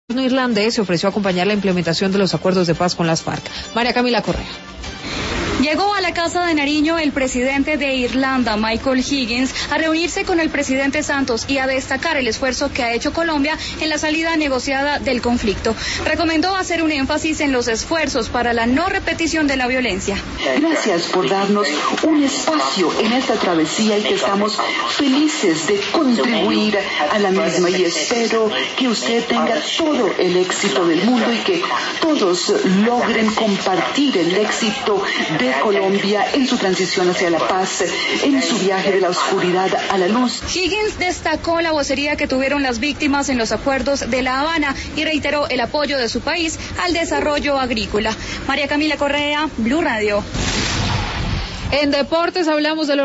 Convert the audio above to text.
Irlandés se ofreció a acompañar la implementación de los acuerdos de paz con las FARC. María Camila Correa. Llegó a la Casa de Nariño el presidente de Irlanda, Michael Higgins, a reunirse con el presidente Santos y a destacar el esfuerzo que ha hecho Colombia en la salida negociada del conflicto. Recomendó hacer un énfasis en los esfuerzos para la no repetición de la violencia. Gracias por darnos un espacio en esta travesía y que estamos felices de contribuir a la misma, y espero que usted tenga todo el éxito del mundo y que todos logren compartir el éxito de Colombia en su transición hacia la paz, en su viaje de la oscuridad a la luz. Higgins destacó la vocería que tuvieron las víctimas en los acuerdos de La Habana y reiteró el apoyo de su país al desarrollo agrícola. María Camila Correa, Blue Radio. En deportes hablamos de los